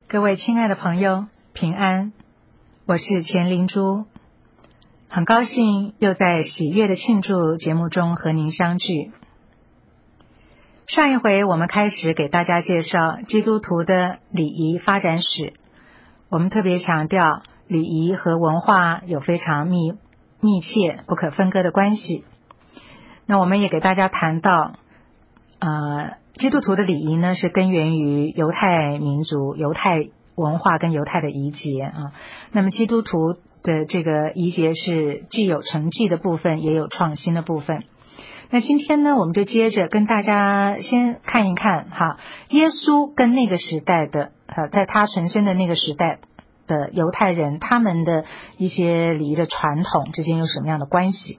各位亲爱的朋友，平安，我是钱灵珠，很高兴又在喜悦的庆祝节目中和您相聚。上一回我们开始给大家介绍基督徒的礼仪发展史，我们特别强调礼仪和文化有非常密切不可分割的关系。那我们也给大家谈到基督徒的礼仪呢，是根源于犹太民族、犹太文化跟犹太的仪节啊。那么基督徒的这个仪节是既有承继的部分，也有创新的部分。那今天呢，我们就接着跟大家先看一看耶稣跟那个时代的在他存生的那个时代的犹太人，他们的一些礼仪的传统之间有什么样的关系。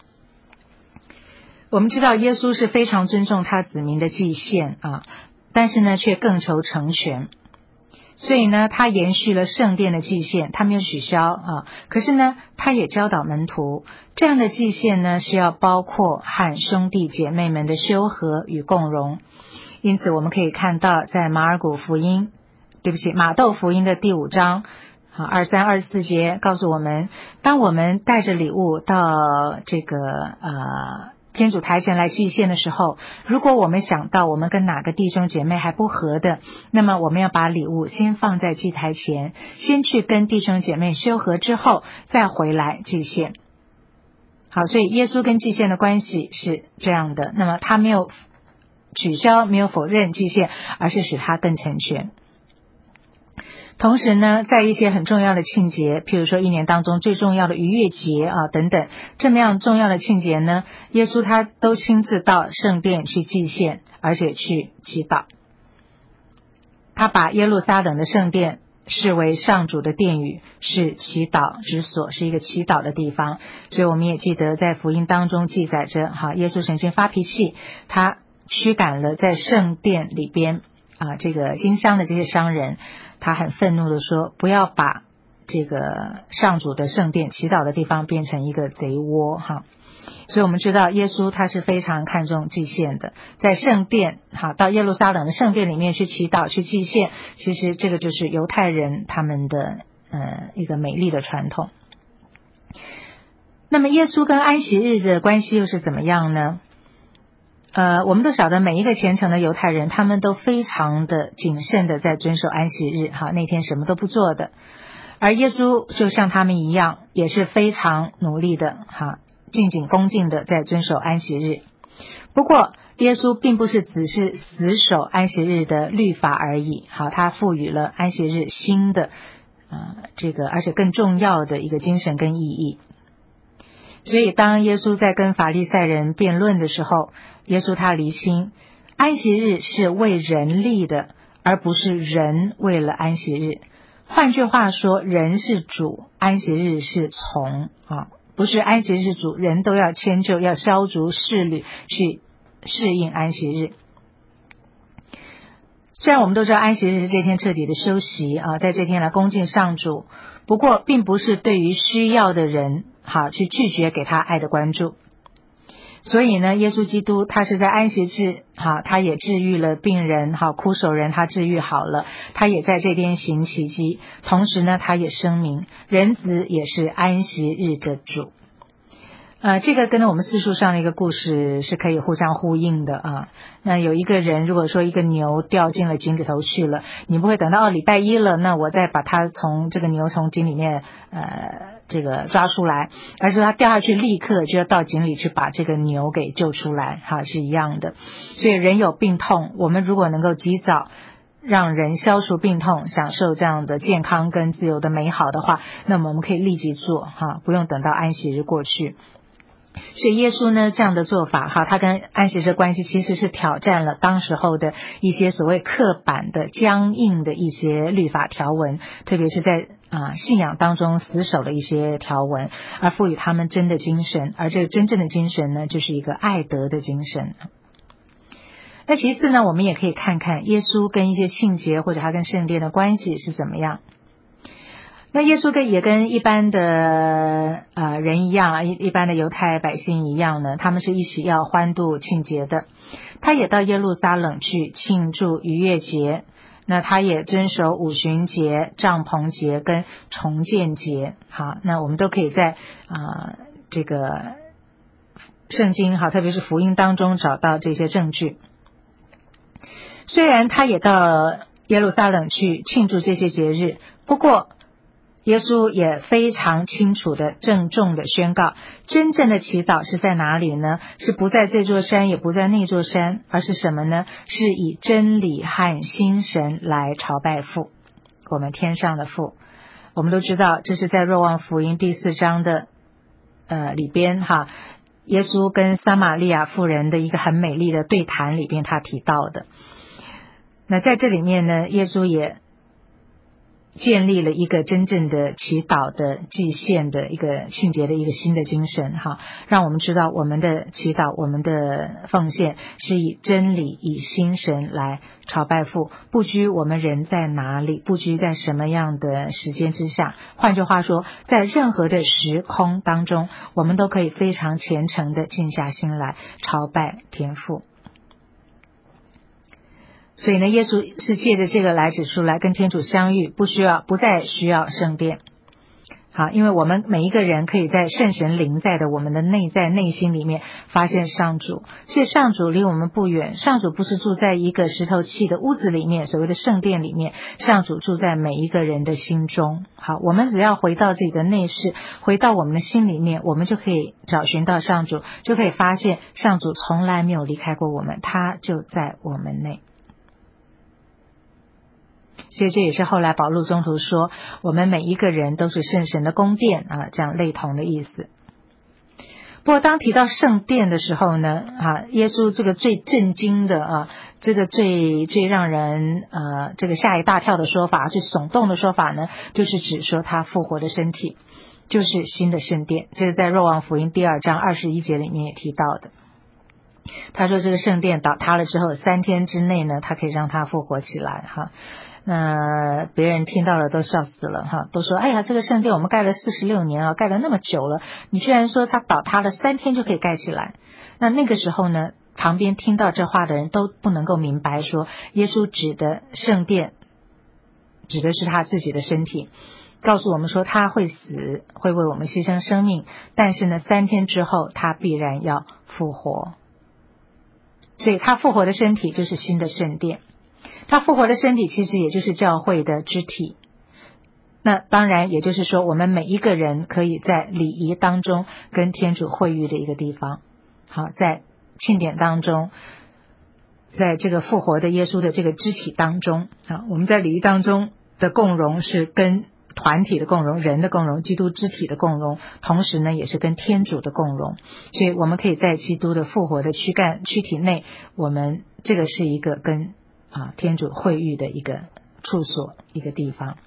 我们知道耶稣是非常尊重他子民的祭献但是呢却更求成全，所以呢他延续了圣殿的祭献，他没有取消可是呢他也教导门徒，这样的祭献呢是要包括和兄弟姐妹们的修和与共融。因此我们可以看到在马窦福音的第5章23、24节告诉我们，当我们带着礼物到这个天主台前来祭献的时候，如果我们想到我们跟哪个弟兄姐妹还不合的，那么我们要把礼物先放在祭台前，先去跟弟兄姐妹修和之后再回来祭献。好，所以耶稣跟祭献的关系是这样的，那么他没有取消，没有否认祭献，而是使他更成全。同时呢，在一些很重要的庆节，譬如说一年当中最重要的逾越节等等，这么样重要的庆节呢，耶稣他都亲自到圣殿去祭献，而且去祈祷。他把耶路撒冷的圣殿视为上主的殿宇，是祈祷之所，是一个祈祷的地方。所以我们也记得在福音当中记载着耶稣曾经发脾气，他驱赶了在圣殿里边这个经商的这些商人，他很愤怒的说，不要把这个上主的圣殿祈祷的地方变成一个贼窝所以我们知道耶稣他是非常看重祭献的，在圣殿到耶路撒冷的圣殿里面去祈祷去祭献，其实这个就是犹太人他们的一个美丽的传统。那么耶稣跟安息日的关系又是怎么样呢？我们都晓得每一个虔诚的犹太人，他们都非常的谨慎的在遵守安息日那天什么都不做的。而耶稣就像他们一样，也是非常努力的敬谨恭敬的在遵守安息日。不过耶稣并不是只是死守安息日的律法而已他赋予了安息日新的而且更重要的一个精神跟意义。所以当耶稣在跟法利赛人辩论的时候，耶稣他厘清安息日是为人立的，而不是人为了安息日。换句话说，人是主，安息日是从不是安息日是主，人都要迁就，要消除势力去适应安息日。虽然我们都知道安息日是这天彻底的休息在这天来恭敬上主，不过并不是对于需要的人去拒绝给他爱的关注。所以呢，耶稣基督他是在安息日他也治愈了病人枯手人他治愈好了，他也在这天行奇迹，同时呢他也声明人子也是安息日的主。这个跟我们四书上的一个故事是可以互相呼应的那有一个人，如果说一个牛掉进了井里头去了，你不会等到礼拜一了，那我再把它从这个牛从井里面这个抓出来，而是他掉下去立刻就要到井里去把这个牛给救出来是一样的。所以人有病痛，我们如果能够及早让人消除病痛，享受这样的健康跟自由的美好的话，那么我们可以立即做不用等到安息日过去。所以耶稣呢这样的做法他跟安息日的关系其实是挑战了当时候的一些所谓刻板的僵硬的一些律法条文，特别是在信仰当中死守的一些条文，而赋予他们真的精神，而这个真正的精神呢就是一个爱德的精神。那其次呢，我们也可以看看耶稣跟一些庆节或者他跟圣殿的关系是怎么样。那耶稣也跟一般的人一样一般的犹太百姓一样呢，他们是一起要欢度庆节的。他也到耶路撒冷去庆祝逾越节， 那他也遵守五旬节、帐篷节跟重建节。好，那我们都可以在这个圣经特别是福音当中找到这些证据。虽然他也到耶路撒冷去庆祝这些节日，不过耶稣也非常清楚的郑重的宣告，真正的祈祷是在哪里呢？是不在这座山，也不在那座山，而是什么呢？是以真理和心神来朝拜父，我们天上的父。我们都知道这是在若望福音第4章的里边耶稣跟撒玛利亚妇人的一个很美丽的对谈里边他提到的。那在这里面呢，耶稣也建立了一个真正的祈祷的祭献的一个庆节的一个新的精神让我们知道我们的祈祷，我们的奉献是以真理以心神来朝拜父，不拘我们人在哪里，不拘在什么样的时间之下，换句话说，在任何的时空当中，我们都可以非常虔诚的静下心来朝拜天父。所以呢，耶稣是借着这个来指出来跟天主相遇，不再需要圣殿。好，因为我们每一个人可以在圣神临在的我们的内在内心里面发现上主，所以上主离我们不远，上主不是住在一个石头砌的屋子里面，所谓的圣殿里面，上主住在每一个人的心中。好，我们只要回到自己的内室，回到我们的心里面，我们就可以找寻到上主，就可以发现上主从来没有离开过我们，他就在我们内。所以这也是后来保禄宗徒说我们每一个人都是圣神的宫殿这样类同的意思。不过当提到圣殿的时候呢耶稣这个最震惊的这个最让人这个吓一大跳的说法，最耸动的说法呢，就是指说他复活的身体就是新的圣殿。这是在若望福音第2章21节里面也提到的。他说这个圣殿倒塌了之后3天之内呢，他可以让它复活起来那别人听到了都笑死了都说哎呀，这个圣殿我们盖了46年盖了那么久了，你居然说它倒塌了3天就可以盖起来。那个时候呢，旁边听到这话的人都不能够明白说耶稣指的圣殿指的是他自己的身体，告诉我们说他会死，会为我们牺牲生命，但是呢3天之后他必然要复活。所以他复活的身体就是新的圣殿，他复活的身体其实也就是教会的肢体。那当然也就是说我们每一个人可以在礼仪当中跟天主会遇的一个地方。好，在庆典当中，在这个复活的耶稣的这个肢体当中我们在礼仪当中的共融是跟团体的共融，人的共融，基督肢体的共融，同时呢也是跟天主的共融。所以我们可以在基督的复活的躯体内，我们这个是一个跟天主会遇的一个处所，一个地方。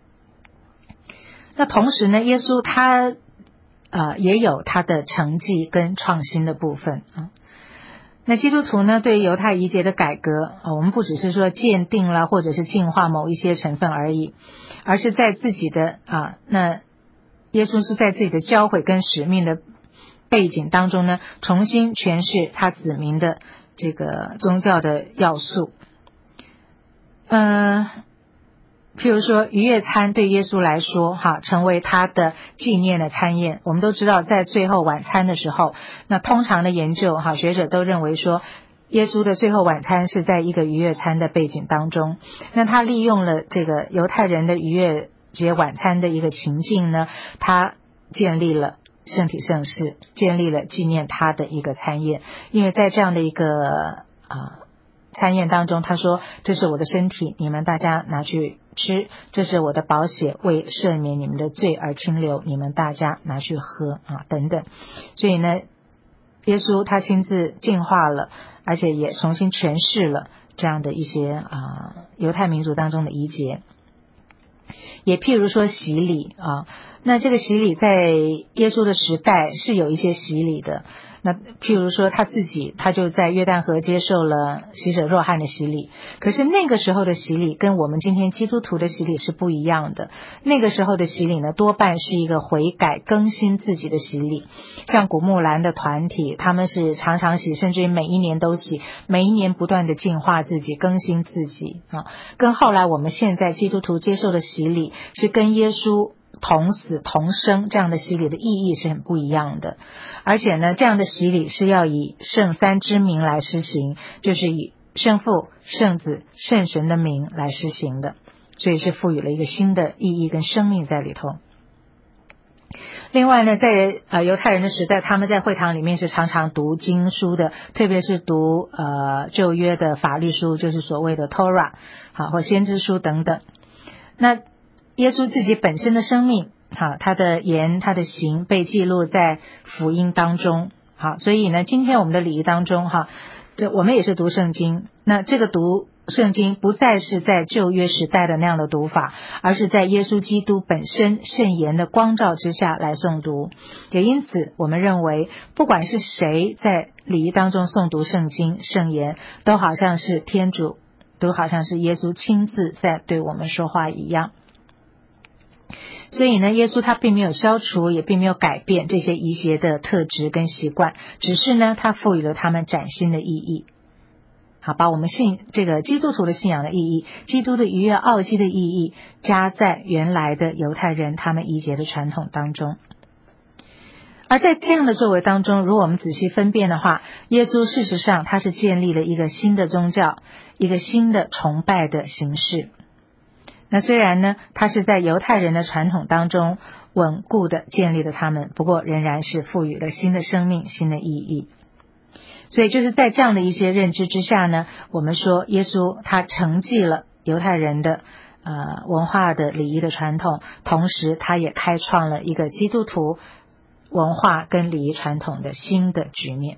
那同时呢，耶稣他也有他的成绩跟创新的部分那基督徒呢，对于犹太仪节的改革我们不只是说鉴定了或者是净化某一些成分而已，而是在自己的那耶稣是在自己的教诲跟使命的背景当中呢，重新诠释他子民的这个宗教的要素。譬如说逾越餐对耶稣来说成为他的纪念的餐宴。我们都知道在最后晚餐的时候，那通常的研究学者都认为说耶稣的最后晚餐是在一个逾越餐的背景当中。那他利用了这个犹太人的逾越节晚餐的一个情境呢，他建立了圣体圣事，建立了纪念他的一个餐宴。因为在这样的一个餐宴当中，他说这是我的身体，你们大家拿去吃，这是我的宝血，为赦免你们的罪而清流，你们大家拿去喝等等。所以呢，耶稣他亲自净化了，而且也重新诠释了这样的一些犹太民族当中的仪节。也譬如说洗礼那这个洗礼在耶稣的时代是有一些洗礼的， 那譬如说他自己，他就在约旦河接受了洗者若翰的洗礼，可是那个时候的洗礼跟我们今天基督徒的洗礼是不一样的。那个时候的洗礼呢，多半是一个悔改更新自己的洗礼。像古木兰的团体，他们是常常洗，甚至于每一年都洗，每一年不断的净化自己，更新自己啊。跟后来我们现在基督徒接受的洗礼，是跟耶稣同死同生，这样的洗礼的意义是很不一样的。而且呢，这样的洗礼是要以圣三之名来施行，就是以圣父、圣子、圣神的名来施行的，所以是赋予了一个新的意义跟生命在里头。另外呢，在犹太人的时代，他们在会堂里面是常常读经书的，特别是读旧约的法律书，就是所谓的 Torah 好或先知书等等。那耶稣自己本身的生命好，他的言他的行被记录在福音当中。好，所以呢，今天我们的礼仪当中哈，我们也是读圣经，那这个读圣经不再是在旧约时代的那样的读法，而是在耶稣基督本身圣言的光照之下来诵读。也因此我们认为，不管是谁在礼仪当中诵读圣经圣言，都好像是天主，都好像是耶稣亲自在对我们说话一样。所以呢，耶稣他并没有消除，也并没有改变这些仪邪的特质跟习惯，只是呢，他赋予了他们崭新的意义。好，把我们这个基督徒的信仰的意义，基督的逾越奥迹的意义，加在原来的犹太人他们仪节的传统当中。而在这样的作为当中，如果我们仔细分辨的话，耶稣事实上他是建立了一个新的宗教，一个新的崇拜的形式。那虽然呢，他是在犹太人的传统当中稳固的建立了他们，不过仍然是赋予了新的生命、新的意义。所以就是在这样的一些认知之下呢，我们说耶稣他承继了犹太人的文化的礼仪的传统，同时他也开创了一个基督徒文化跟礼仪传统的新的局面。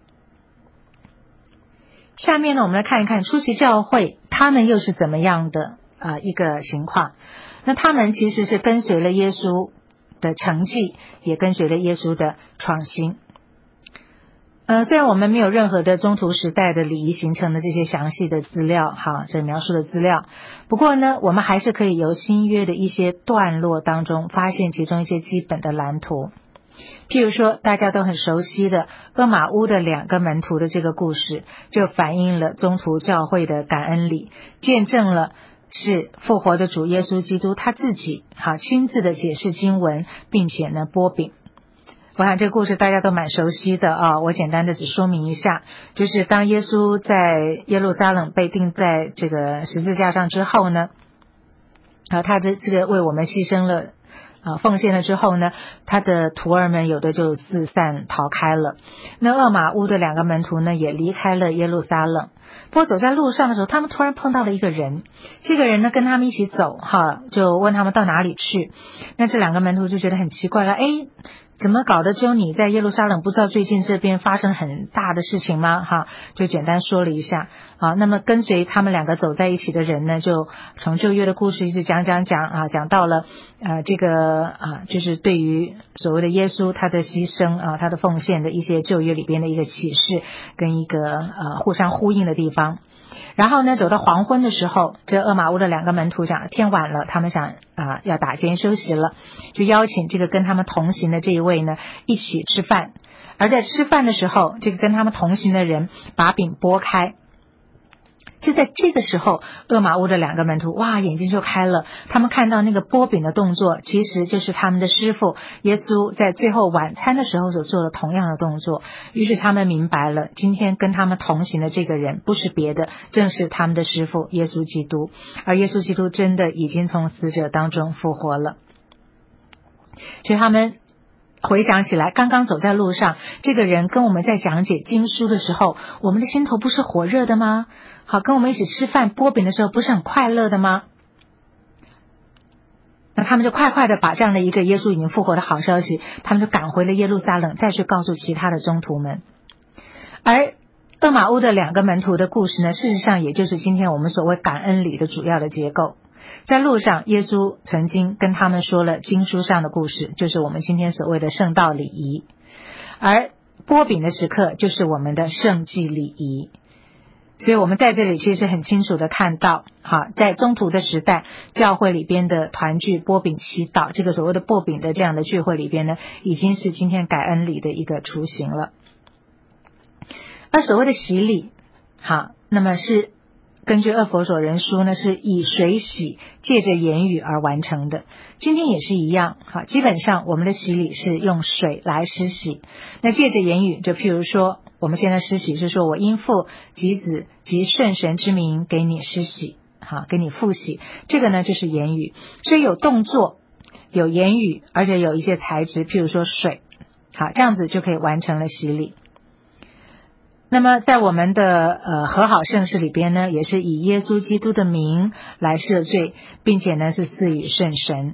下面呢，我们来看一看初期教会他们又是怎么样的一个情况。那他们其实是跟随了耶稣的承继，也跟随了耶稣的创新。虽然我们没有任何的中途时代的礼仪形成的这些详细的资料，这描述的资料，不过呢，我们还是可以由新约的一些段落当中发现其中一些基本的蓝图。譬如说大家都很熟悉的厄玛乌的2个门徒的这个故事，就反映了中途教会的感恩礼，见证了是复活的主耶稣基督他自己亲自的解释经文，并且呢擘饼。我想这个故事大家都蛮熟悉的我简单的只说明一下，就是当耶稣在耶路撒冷被钉在这个十字架上之后呢，他这个为我们牺牲了奉献了之后呢，他的徒儿们有的就四散逃开了。那厄玛乌的2个门徒呢也离开了耶路撒冷。不过走在路上的时候，他们突然碰到了一个人，这个人呢跟他们一起走就问他们到哪里去。那这2个门徒就觉得很奇怪了，怎么搞得只有你在耶路撒冷，不知道最近这边发生很大的事情吗？就简单说了一下。那么跟随他们2个走在一起的人呢，就从旧约的故事一直讲到了这个就是对于所谓的耶稣他的牺牲他的奉献的一些旧约里边的一个启示跟一个互相呼应的地方。然后呢，走到黄昏的时候，这厄玛乌的2个门徒讲天晚了，他们想要打尖休息了，就邀请这个跟他们同行的这一位呢一起吃饭。而在吃饭的时候，这个跟他们同行的人把饼拨开。就在这个时候，厄玛乌的2个门徒眼睛就开了，他们看到那个拨饼的动作其实就是他们的师父耶稣在最后晚餐的时候所做的同样的动作。于是他们明白了，今天跟他们同行的这个人不是别的，正是他们的师父耶稣基督。而耶稣基督真的已经从死者当中复活了。所以他们回想起来，刚刚走在路上，这个人跟我们在讲解经书的时候，我们的心头不是火热的吗？跟我们一起吃饭拨饼的时候不是很快乐的吗？那他们就快快的把这样的一个耶稣已经复活的好消息，他们就赶回了耶路撒冷，再去告诉其他的宗徒们。而厄玛乌的2个门徒的故事呢，事实上也就是今天我们所谓感恩礼的主要的结构。在路上，耶稣曾经跟他们说了经书上的故事，就是我们今天所谓的圣道礼仪。而擘饼的时刻就是我们的圣祭礼仪。所以我们在这里其实很清楚的看到，在中途的时代，教会里边的团聚擘饼祈祷，这个所谓的擘饼的这样的聚会里边呢，已经是今天感恩礼的一个雏形了。而所谓的洗礼，那么是根据《二佛所人书》呢，是以水洗，借着言语而完成的。今天也是一样，基本上我们的洗礼是用水来施洗，那借着言语，就譬如说我们现在施洗是说我因父及子及圣神之名给你施洗，给你复洗，这个呢就是言语。所以有动作，有言语，而且有一些材质，譬如说水，这样子就可以完成了洗礼。那么在我们的和好圣事里边呢，也是以耶稣基督的名来赦罪，并且呢是赐予圣神。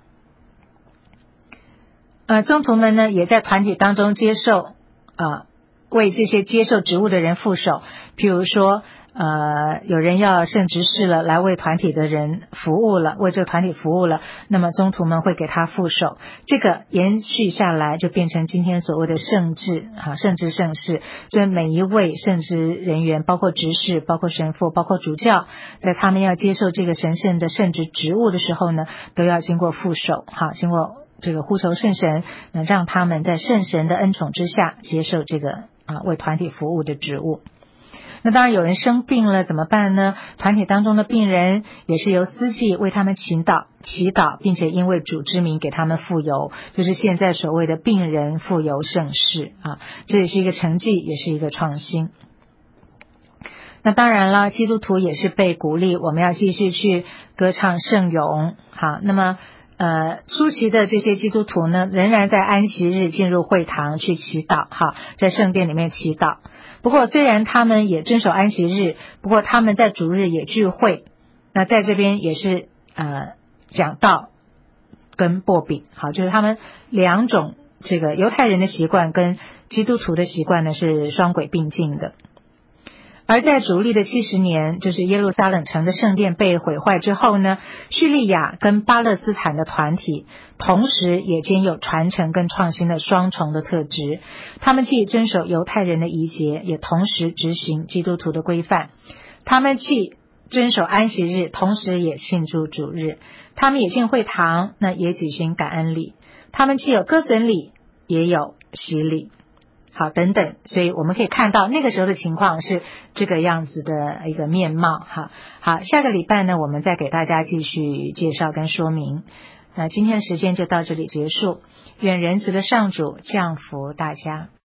宗徒们呢也在团体当中接受为这些接受职务的人副手，譬如说有人要圣职事了，来为团体的人服务了，为这个团体服务了，那么宗徒们会给他副手，这个延续下来就变成今天所谓的圣职，圣职圣事。所以每一位圣职人员，包括执事，包括神父，包括主教，在他们要接受这个神圣的圣职职务的时候呢，都要经过副手，经过这个呼求圣神，让他们在圣神的恩宠之下接受这个为团体服务的职务。那当然有人生病了怎么办呢？团体当中的病人也是由司祭为他们祈祷，并且因为主之名给他们傅油，就是现在所谓的病人傅油圣事这也是一个成绩，也是一个创新。那当然了，基督徒也是被鼓励我们要继续去歌唱圣咏。那么初期的这些基督徒呢，仍然在安息日进入会堂去祈祷，在圣殿里面祈祷。不过虽然他们也遵守安息日，不过他们在主日也聚会。那在这边也是讲道跟擘饼，就是他们两种这个犹太人的习惯跟基督徒的习惯呢是双轨并进的。而在主历的70年，就是耶路撒冷城的圣殿被毁坏之后呢，叙利亚跟巴勒斯坦的团体同时也兼有传承跟创新的双重的特质。他们既遵守犹太人的仪节，也同时执行基督徒的规范。他们既遵守安息日，同时也庆祝主日。他们也进会堂，那也举行感恩礼。他们既有歌神礼，也有洗礼。等等，所以我们可以看到那个时候的情况是这个样子的一个面貌。好，下个礼拜呢，我们再给大家继续介绍跟说明。那今天的时间就到这里结束，愿仁慈的上主降福大家。